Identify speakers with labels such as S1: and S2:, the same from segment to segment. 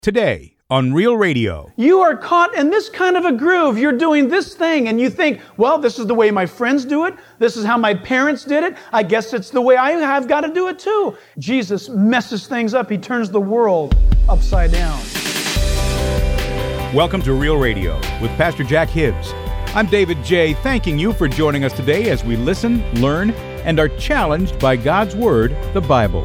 S1: Today on Real Radio.
S2: You are caught in this kind of a groove. You're doing this thing and you think, well, this is the way my friends do it. This is how my parents did it. I guess it's the way I have got to do it too. Jesus messes things up. He turns the world upside down.
S1: Welcome to Real Radio with Pastor Jack Hibbs. I'm David J., thanking you for joining us today as we listen, learn, and are challenged by God's Word, the Bible.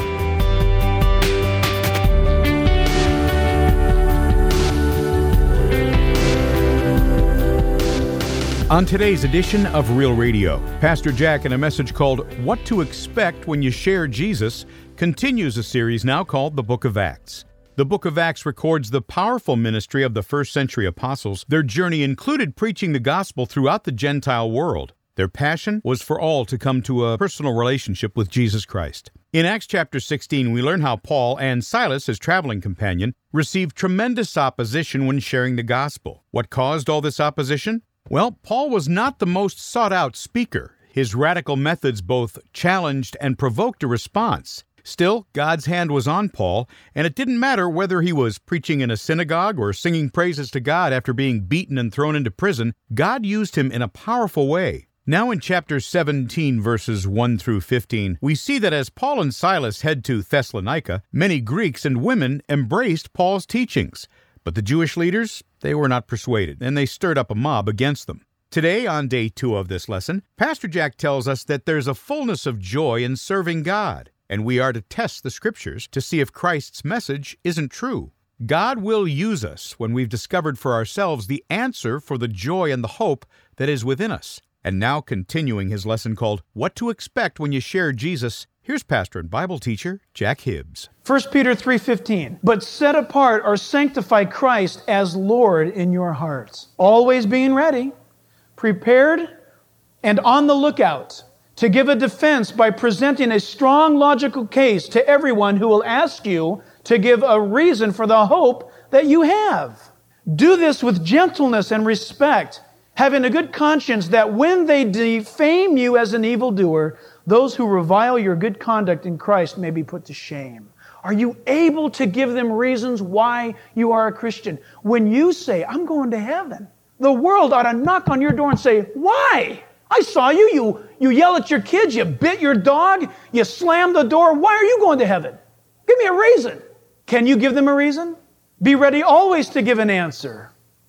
S1: On today's edition of Real Radio, Pastor Jack, in a message called What to Expect When You Share Jesus, continues a series now called the Book of Acts. The Book of Acts records the powerful ministry of the first century apostles. Their journey included preaching the gospel throughout the Gentile world. Their passion was for all to come to a personal relationship with Jesus Christ. In Acts chapter 16, we learn how Paul and Silas, his traveling companion, received tremendous opposition when sharing the gospel. What caused all this opposition? Well, Paul was not the most sought-out speaker. His radical methods both challenged and provoked a response. Still, God's hand was on Paul, and it didn't matter whether he was preaching in a synagogue or singing praises to God after being beaten and thrown into prison. God used him in a powerful way. Now in chapter 17, verses 1 through 15, we see that as Paul and Silas head to Thessalonica, many Greeks and women embraced Paul's teachings. But the Jewish leaders, they were not persuaded, and they stirred up a mob against them. Today, on day 2 of this lesson, Pastor Jack tells us that there's a fullness of joy in serving God, and we are to test the Scriptures to see if Christ's message isn't true. God will use us when we've discovered for ourselves the answer for the joy and the hope that is within us. And now, continuing his lesson called What to Expect When You Share Jesus, here's pastor and Bible teacher Jack Hibbs.
S2: 1 Peter 3:15, but set apart or sanctify Christ as Lord in your hearts, always being ready, prepared, and on the lookout to give a defense by presenting a strong logical case to everyone who will ask you to give a reason for the hope that you have. Do this with gentleness and respect, having a good conscience that when they defame you as an evildoer, those who revile your good conduct in Christ may be put to shame. Are you able to give them reasons why you are a Christian? When you say, I'm going to heaven, the world ought to knock on your door and say, why? I saw you. You yell at your kids, you bit your dog, you slam the door. Why are you going to heaven? Give me a reason. Can you give them a reason? Be ready always to give an answer.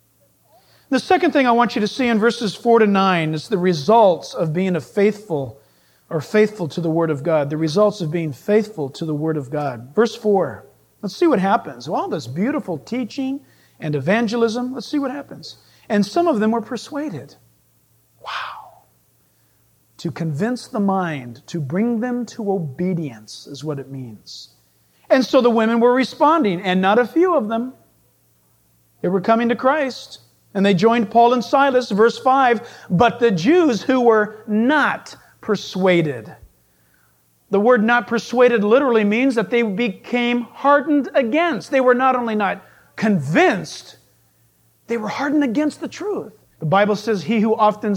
S2: The second thing I want you to see in verses 4 to 9 is the results of being faithful to the Word of God. The results of being faithful to the Word of God. Verse 4. Let's see what happens. All this beautiful teaching and evangelism. Let's see what happens. And some of them were persuaded. Wow. To convince the mind, to bring them to obedience is what it means. And so the women were responding, and not a few of them. They were coming to Christ. And they joined Paul and Silas, verse 5, but the Jews who were not persuaded. The word not persuaded literally means that they became hardened against. They were not only not convinced, they were hardened against the truth. The Bible says, he who often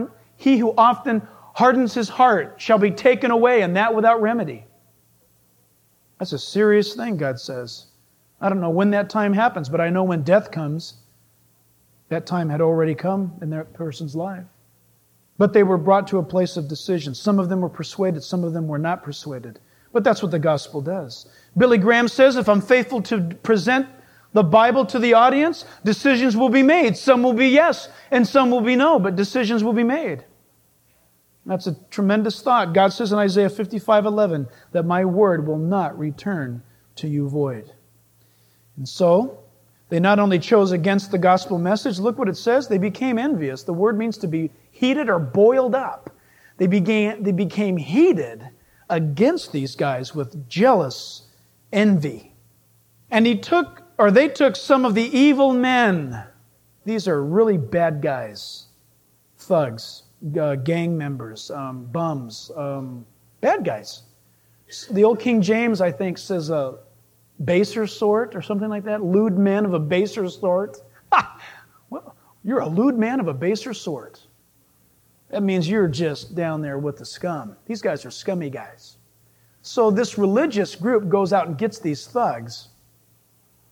S2: hardens his heart shall be taken away, and that without remedy. That's a serious thing, God says. I don't know when that time happens, but I know when death comes, that time had already come in that person's life. But they were brought to a place of decision. Some of them were persuaded, some of them were not persuaded. But that's what the gospel does. Billy Graham says, if I'm faithful to present the Bible to the audience, decisions will be made. Some will be yes, and some will be no, but decisions will be made. That's a tremendous thought. God says in Isaiah 55:11 that my word will not return to you void. And so, they not only chose against the gospel message, look what it says, they became envious. The word means to be heated or boiled up. They became heated against these guys with jealous envy. And they took some of the evil men. These are really bad guys. Thugs, gang members, bums, bad guys. The old King James, I think, says baser sort or something like that. Lewd men of a baser sort. Well, you're a lewd man of a baser sort. That means you're just down there with the scum. These guys are scummy guys. So this religious group goes out and gets these thugs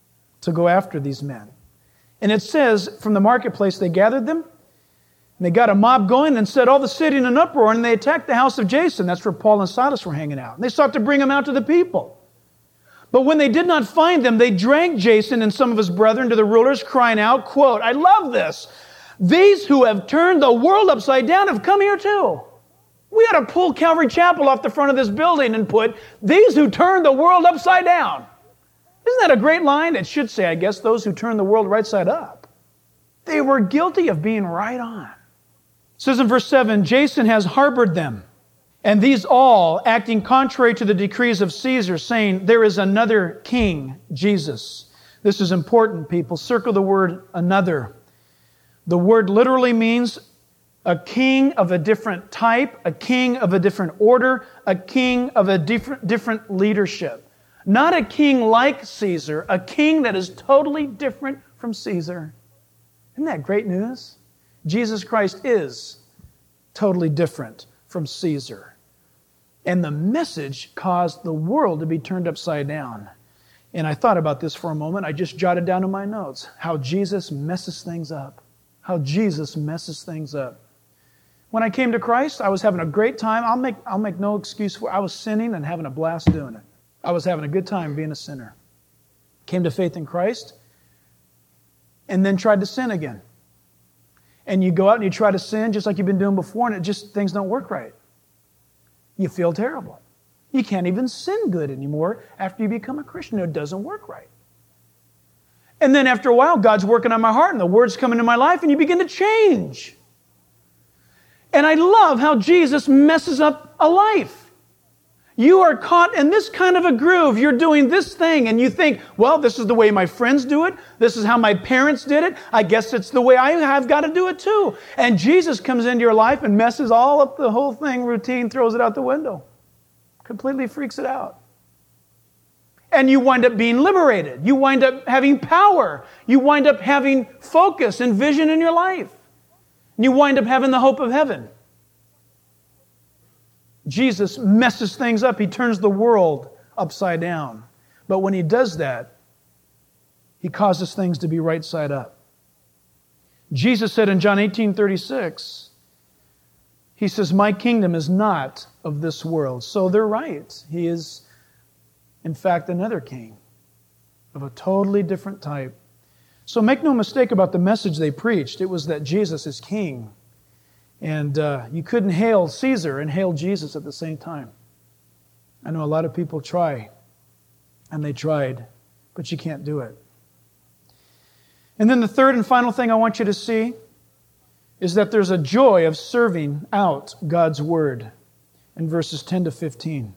S2: to go after these men. And it says, from the marketplace they gathered them, and they got a mob going and set all the city in an uproar, and they attacked the house of Jason. That's where Paul and Silas were hanging out. And they sought to bring him out to the people. But when they did not find them, they dragged Jason and some of his brethren to the rulers, crying out, quote, I love this. These who have turned the world upside down have come here too. We ought to pull Calvary Chapel off the front of this building and put, these who turned the world upside down. Isn't that a great line? It should say, I guess, those who turn the world right side up. They were guilty of being right on. It says in verse 7, Jason has harbored them, and these all, acting contrary to the decrees of Caesar, saying, there is another king, Jesus. This is important, people. Circle the word another. The word literally means a king of a different type, a king of a different order, a king of a different leadership. Not a king like Caesar, a king that is totally different from Caesar. Isn't that great news? Jesus Christ is totally different from Caesar. And the message caused the world to be turned upside down. And I thought about this for a moment. I just jotted down in my notes how Jesus messes things up. How Jesus messes things up. When I came to Christ, I was having a great time. I'll make no excuse for it. I was sinning and having a blast doing it. I was having a good time being a sinner. Came to faith in Christ and then tried to sin again. And you go out and you try to sin just like you've been doing before, and things don't work right. You feel terrible. You can't even sin good anymore after you become a Christian. It doesn't work right. And then after a while, God's working on my heart and the Word's coming into my life and you begin to change. And I love how Jesus messes up a life. You are caught in this kind of a groove. You're doing this thing and you think, well, this is the way my friends do it. This is how my parents did it. I guess it's the way I have got to do it too. And Jesus comes into your life and messes all up the whole thing, routine, throws it out the window. Completely freaks it out. And you wind up being liberated. You wind up having power. You wind up having focus and vision in your life. And you wind up having the hope of heaven. Jesus messes things up. He turns the world upside down. But when He does that, He causes things to be right side up. Jesus said in John 18:36, He says, my kingdom is not of this world. So they're right. He is, in fact, another king of a totally different type. So make no mistake about the message they preached. It was that Jesus is king. And you couldn't hail Caesar and hail Jesus at the same time. I know a lot of people try, and they tried, but you can't do it. And then the third and final thing I want you to see is that there's a joy of serving out God's Word in verses 10 to 15.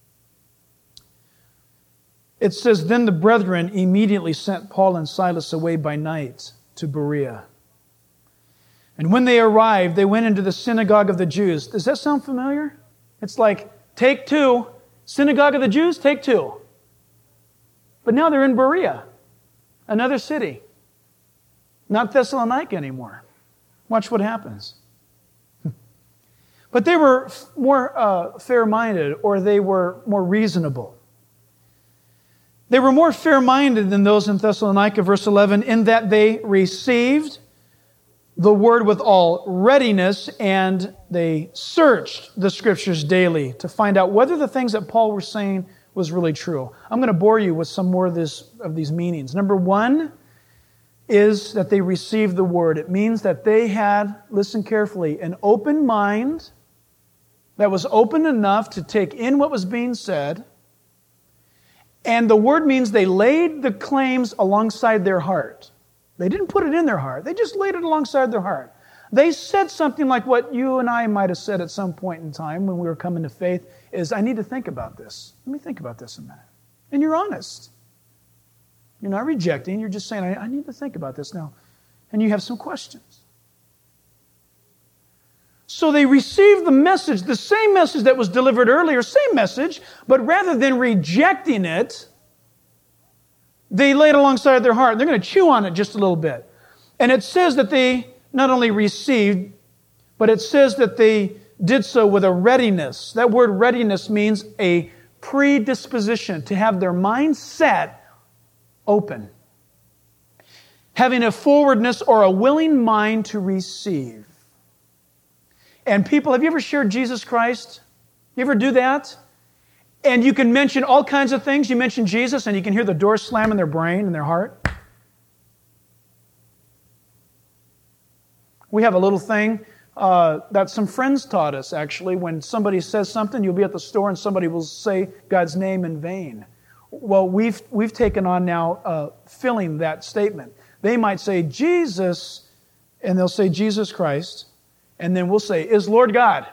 S2: It says, then the brethren immediately sent Paul and Silas away by night to Berea. And when they arrived, they went into the synagogue of the Jews. Does that sound familiar? It's like, take two. Synagogue of the Jews, take two. But now they're in Berea, another city. Not Thessalonica anymore. Watch what happens. But they were more fair-minded, or they were more reasonable. They were more fair-minded than those in Thessalonica, verse 11, in that they received the Word with all readiness, and they searched the Scriptures daily to find out whether the things that Paul was saying was really true. I'm going to bore you with some more of these meanings. Number one is that they received the Word. It means that they had, listen carefully, an open mind that was open enough to take in what was being said. And the Word means they laid the claims alongside their heart. They didn't put it in their heart. They just laid it alongside their heart. They said something like what you and I might have said at some point in time when we were coming to faith is, I need to think about this. Let me think about this a minute. And you're honest. You're not rejecting. You're just saying, I need to think about this now. And you have some questions. So they received the message, the same message that was delivered earlier, same message, but rather than rejecting it, they laid alongside their heart. They're going to chew on it just a little bit. And it says that they not only received, but it says that they did so with a readiness. That word readiness means a predisposition, to have their mind set open. having a forwardness or a willing mind to receive. And people, have you ever shared Jesus Christ? You ever do that? And you can mention all kinds of things. You mention Jesus and you can hear the door slam in their brain and their heart. We have a little thing that some friends taught us, actually. When somebody says something, you'll be at the store and somebody will say God's name in vain. Well, we've taken on now filling that statement. They might say Jesus, and they'll say Jesus Christ, and then we'll say, is Lord God.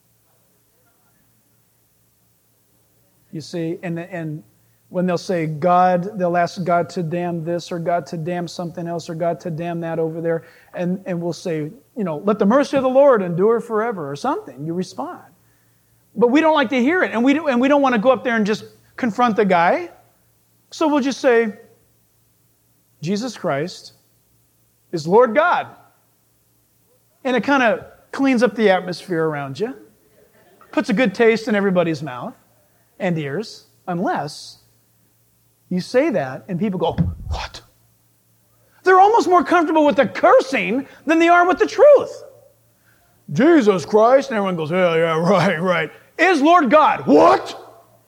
S2: You see, and when they'll say God, they'll ask God to damn this or God to damn something else or God to damn that over there. And we'll say, let the mercy of the Lord endure forever or something. You respond. But we don't like to hear it. And we don't want to go up there and just confront the guy. So we'll just say, Jesus Christ is Lord God. And it kind of cleans up the atmosphere around you. Puts a good taste in everybody's mouth and ears, unless you say that and people go, what? They're almost more comfortable with the cursing than they are with the truth. Jesus Christ, and everyone goes, yeah, right. Is Lord God. What?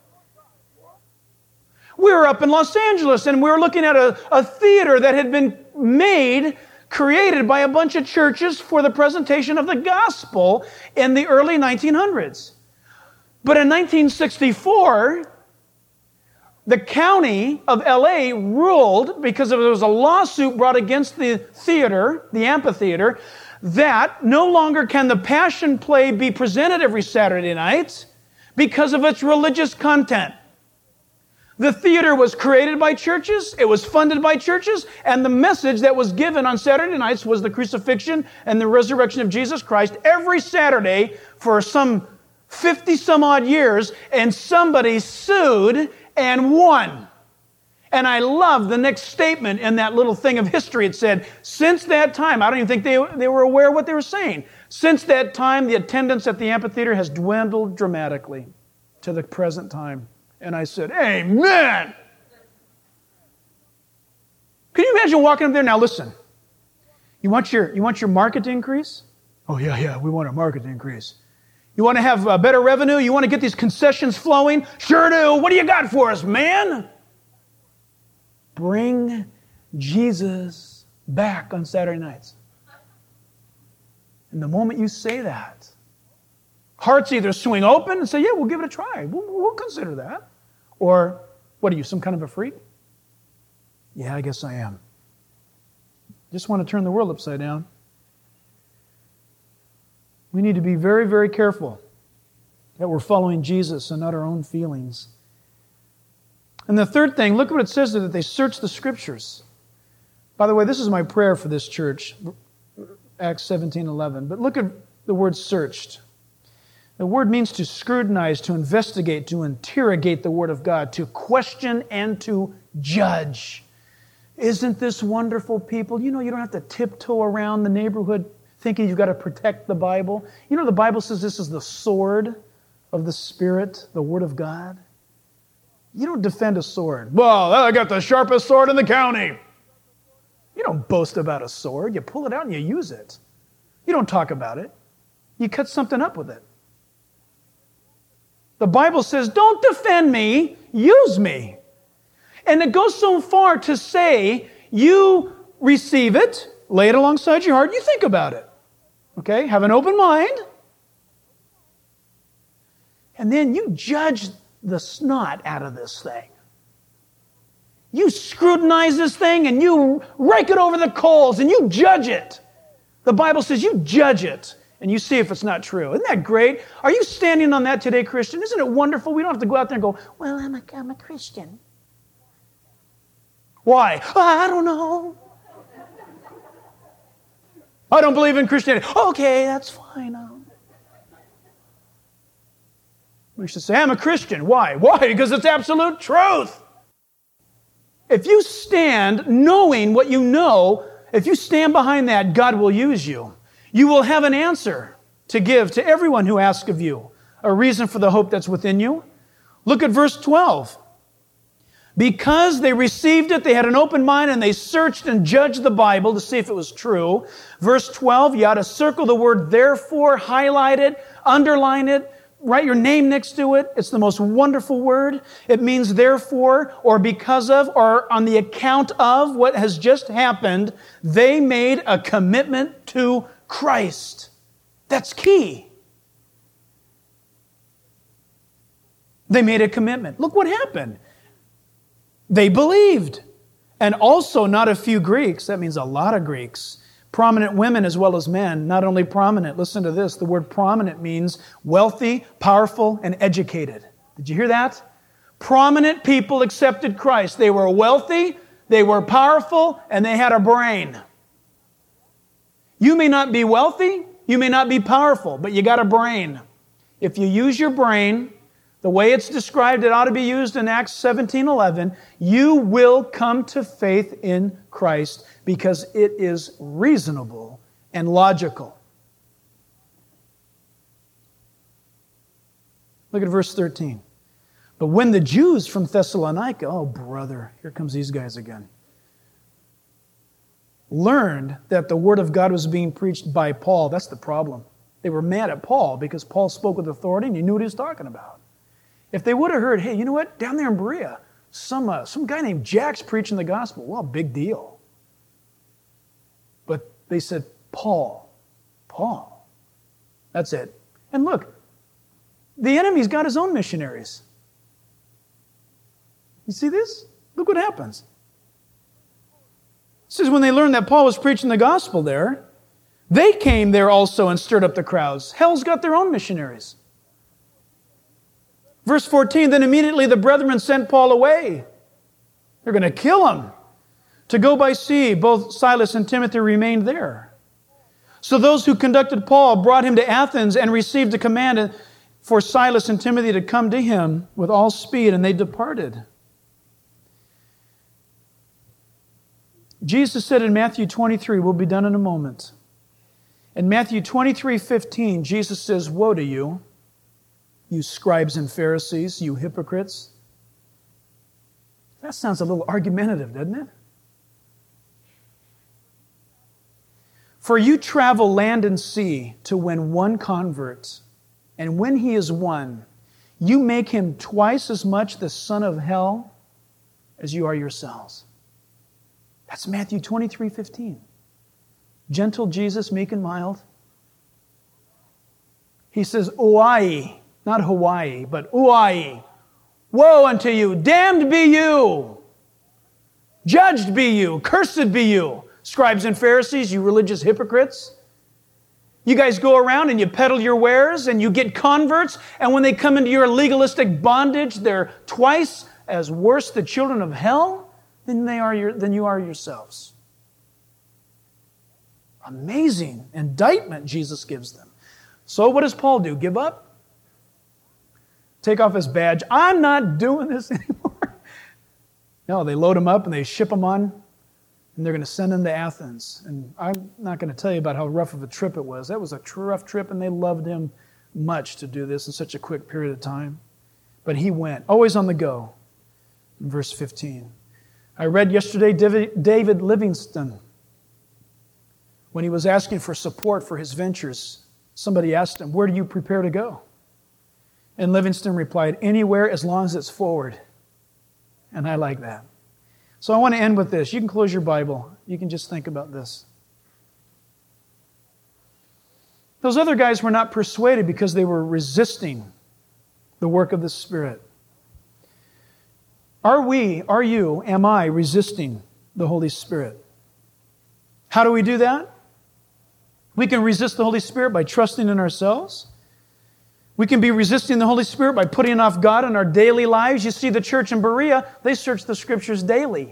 S2: We were up in Los Angeles and we were looking at a theater that had been created by a bunch of churches for the presentation of the gospel in the early 1900s. But in 1964, the county of LA ruled, because there was a lawsuit brought against the theater, the amphitheater, that no longer can the Passion Play be presented every Saturday night because of its religious content. The theater was created by churches, it was funded by churches, and the message that was given on Saturday nights was the crucifixion and the resurrection of Jesus Christ every Saturday for some 50-some-odd years, and somebody sued and won. And I love the next statement in that little thing of history. It said, since that time, I don't even think they were aware of what they were saying. Since that time, the attendance at the amphitheater has dwindled dramatically to the present time. And I said, amen! Can you imagine walking up there? Now listen, you want your market to increase? Oh yeah, we want our market to increase. You want to have better revenue? You want to get these concessions flowing? Sure do. What do you got for us, man? Bring Jesus back on Saturday nights. And the moment you say that, hearts either swing open and say, yeah, we'll give it a try. We'll consider that. Or, what are you, some kind of a freak? Yeah, I guess I am. Just want to turn the world upside down. We need to be very, very careful that we're following Jesus and not our own feelings. And the third thing, look at what it says there, that they search the Scriptures. By the way, this is my prayer for this church, Acts 17:11. But look at the word searched. The word means to scrutinize, to investigate, to interrogate the Word of God, to question and to judge. Isn't this wonderful, people? You don't have to tiptoe around the neighborhood thinking you've got to protect the Bible. The Bible says this is the sword of the Spirit, the Word of God. You don't defend a sword. Well, I got the sharpest sword in the county. You don't boast about a sword. You pull it out and you use it. You don't talk about it. You cut something up with it. The Bible says, don't defend me, use me. And it goes so far to say, you receive it, lay it alongside your heart, you think about it. Okay? Have an open mind. And then you judge the snot out of this thing. You scrutinize this thing and you rake it over the coals and you judge it. The Bible says you judge it and you see if it's not true. Isn't that great? Are you standing on that today, Christian? Isn't it wonderful? We don't have to go out there and go, well, I'm a Christian. Why? I don't know. I don't believe in Christianity. Okay, that's fine. We should say, I'm a Christian. Why? Why? Because it's absolute truth. If you stand knowing what you know, if you stand behind that, God will use you. You will have an answer to give to everyone who asks of you, a reason for the hope that's within you. Look at verse 12. Because they received it, they had an open mind, and they searched and judged the Bible to see if it was true. Verse 12, you ought to circle the word therefore, highlight it, underline it, write your name next to it. It's the most wonderful word. It means therefore, or because of, or on the account of what has just happened. They made a commitment to Christ. That's key. They made a commitment. Look what happened. They believed. And also not a few Greeks. That means a lot of Greeks. Prominent women as well as men. Not only prominent. Listen to this. The word prominent means wealthy, powerful, and educated. Did you hear that? Prominent people accepted Christ. They were wealthy, they were powerful, and they had a brain. You may not be wealthy, you may not be powerful, but you got a brain. If you use your brain the way it's described, it ought to be used in Acts 17:11. You will come to faith in Christ because it is reasonable and logical. Look at verse 13. But when the Jews from Thessalonica, oh brother, here comes these guys again, learned that the word of God was being preached by Paul, that's the problem. They were mad at Paul because Paul spoke with authority and he knew what he was talking about. If they would have heard, hey, you know what? Down there in Berea, some guy named Jack's preaching the gospel. Well, big deal. But they said, Paul. That's it. And look, the enemy's got his own missionaries. You see this? Look what happens. It says when they learned that Paul was preaching the gospel there, they came there also and stirred up the crowds. Hell's got their own missionaries. Verse 14, then immediately the brethren sent Paul away. They're going to kill him. To go by sea, both Silas and Timothy remained there. So those who conducted Paul brought him to Athens and received a command for Silas and Timothy to come to him with all speed, and they departed. Jesus said in Matthew 23, we'll be done in a moment. In Matthew 23:15, Jesus says, woe to you, you scribes and Pharisees, you hypocrites. That sounds a little argumentative, doesn't it? For you travel land and sea to win one convert, and when he is won, you make him twice as much the son of hell as you are yourselves. That's Matthew 23:15. Gentle Jesus, meek and mild. He says, Oai. Not Hawaii, but Uai. Woe unto you, damned be you, judged be you, cursed be you, scribes and Pharisees, you religious hypocrites. You guys go around and you peddle your wares and you get converts, and when they come into your legalistic bondage, they're twice as worse the children of hell than you are yourselves. Amazing indictment Jesus gives them. So what does Paul do? Give up? Take off his badge. I'm not doing this anymore. No, they load him up and they ship him on, and they're going to send him to Athens. And I'm not going to tell you about how rough of a trip it was. That was a rough trip, and they loved him much to do this in such a quick period of time. But he went, always on the go. In verse 15. I read yesterday David Livingstone. When he was asking for support for his ventures, somebody asked him, where do you prepare to go? And Livingstone replied, anywhere as long as it's forward. And I like that. So I want to end with this. You can close your Bible. You can just think about this. Those other guys were not persuaded because they were resisting the work of the Spirit. Am I resisting the Holy Spirit? How do we do that? We can resist the Holy Spirit by trusting in ourselves. We can be resisting the Holy Spirit by putting off God in our daily lives. You see the church in Berea, they search the Scriptures daily.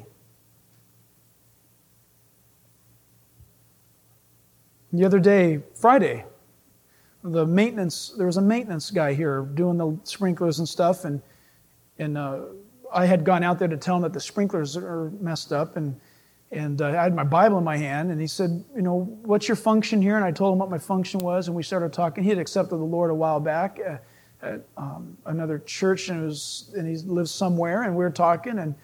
S2: The other day, Friday, there was a maintenance guy here doing the sprinklers and stuff, and I had gone out there to tell him that the sprinklers are messed up, and I had my Bible in my hand, and he said, what's your function here? And I told him what my function was, and we started talking. He had accepted the Lord a while back at another church, and he lives somewhere, and we were talking,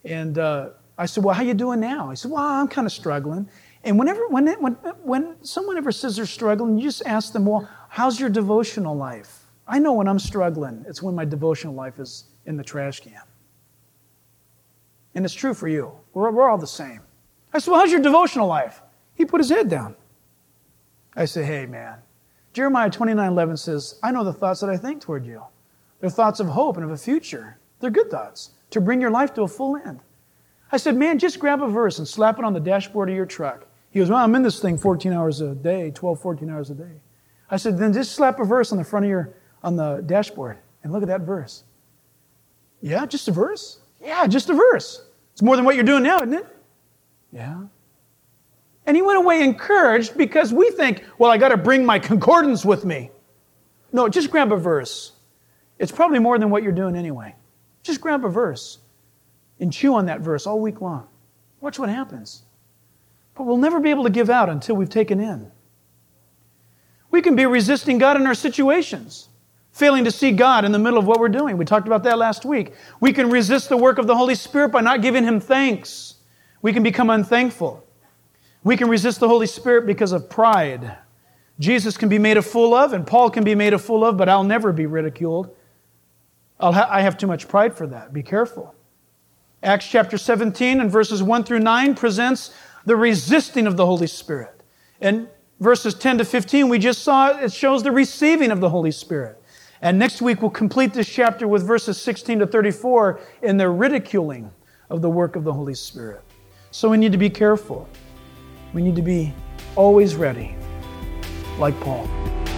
S2: And I said, well, how you doing now? He said, well, I'm kind of struggling. And when someone ever says they're struggling, you just ask them, well, how's your devotional life? I know when I'm struggling, it's when my devotional life is in the trash can. And it's true for you. We're all the same. I said, well, how's your devotional life? He put his head down. I said, hey, man, Jeremiah 29:11 says, I know the thoughts that I think toward you. They're thoughts of hope and of a future. They're good thoughts to bring your life to a full end. I said, man, just grab a verse and slap it on the dashboard of your truck. He goes, well, I'm in this thing 14 hours a day, 14 hours a day. I said, then just slap a verse on the front of on the dashboard and look at that verse. Yeah, just a verse? Yeah, just a verse. It's more than what you're doing now, isn't it? Yeah. And he went away encouraged because we think, well, I got to bring my concordance with me. No, just grab a verse. It's probably more than what you're doing anyway. Just grab a verse and chew on that verse all week long. Watch what happens. But we'll never be able to give out until we've taken in. We can be resisting God in our situations, failing to see God in the middle of what we're doing. We talked about that last week. We can resist the work of the Holy Spirit by not giving Him thanks. We can become unthankful. We can resist the Holy Spirit because of pride. Jesus can be made a fool of, and Paul can be made a fool of, but I'll never be ridiculed. I have too much pride for that. Be careful. Acts chapter 17 and verses 1 through 9 presents the resisting of the Holy Spirit. And verses 10 to 15, we just saw it shows the receiving of the Holy Spirit. And next week we'll complete this chapter with verses 16 to 34 in the ridiculing of the work of the Holy Spirit. So we need to be careful. We need to be always ready, like Paul.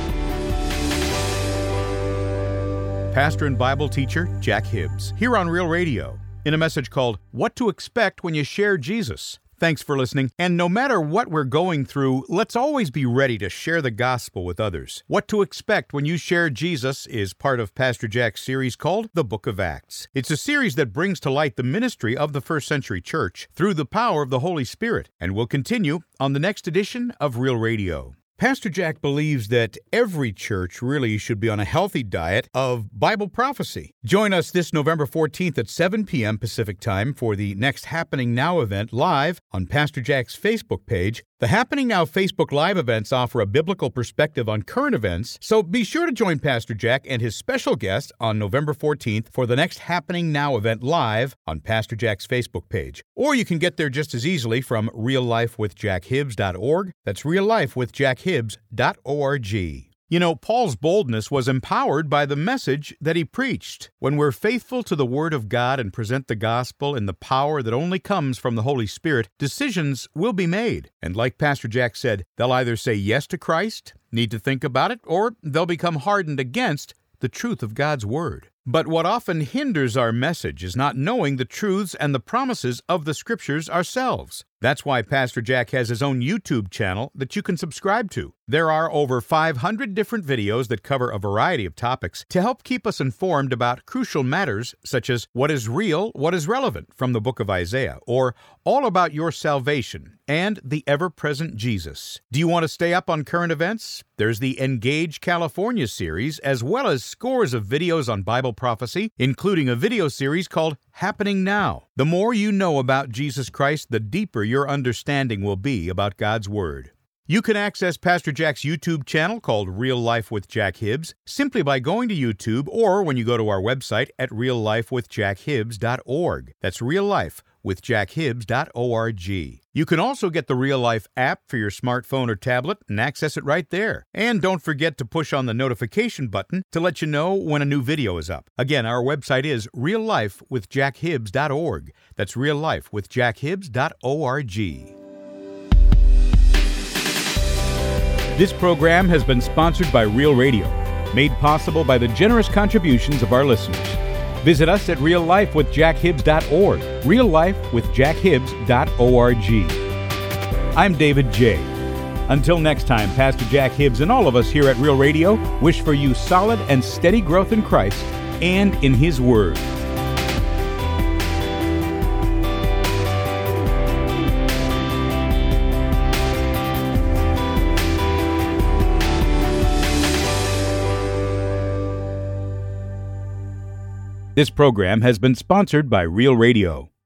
S1: Pastor and Bible teacher Jack Hibbs, here on Real Radio, in a message called What to Expect When You Share Jesus. Thanks for listening, and no matter what we're going through, let's always be ready to share the gospel with others. What to Expect When You Share Jesus is part of Pastor Jack's series called The Book of Acts. It's a series that brings to light the ministry of the first century church through the power of the Holy Spirit, and will continue on the next edition of Real Radio. Pastor Jack believes that every church really should be on a healthy diet of Bible prophecy. Join us this November 14th at 7 p.m. Pacific Time for the next Happening Now event live on Pastor Jack's Facebook page. The Happening Now Facebook Live events offer a biblical perspective on current events, so be sure to join Pastor Jack and his special guest on November 14th for the next Happening Now event live on Pastor Jack's Facebook page. Or you can get there just as easily from reallifewithjackhibbs.org. That's reallifewithjackhibbs.org. You know, Paul's boldness was empowered by the message that he preached. When we're faithful to the Word of God and present the gospel in the power that only comes from the Holy Spirit, decisions will be made. And like Pastor Jack said, they'll either say yes to Christ, need to think about it, or they'll become hardened against the truth of God's Word. But what often hinders our message is not knowing the truths and the promises of the Scriptures ourselves. That's why Pastor Jack has his own YouTube channel that you can subscribe to. There are over 500 different videos that cover a variety of topics to help keep us informed about crucial matters such as what is real, what is relevant from the book of Isaiah, or all about your salvation and the ever-present Jesus. Do you want to stay up on current events? There's the Engage California series, as well as scores of videos on Bible prophecy, including a video series called Happening Now. The more you know about Jesus Christ, the deeper your understanding will be about God's Word. You can access Pastor Jack's YouTube channel called Real Life with Jack Hibbs simply by going to YouTube or when you go to our website at reallifewithjackhibbs.org. That's reallifewithjackhibbs.org. You can also get the Real Life app for your smartphone or tablet and access it right there. And don't forget to push on the notification button to let you know when a new video is up. Again, our website is reallifewithjackhibbs.org. That's reallifewithjackhibbs.org. This program has been sponsored by Real Radio, made possible by the generous contributions of our listeners. Visit us at reallifewithjackhibbs.org, reallifewithjackhibbs.org. I'm David J. Until next time, Pastor Jack Hibbs and all of us here at Real Radio wish for you solid and steady growth in Christ and in His Word. This program has been sponsored by Real Radio.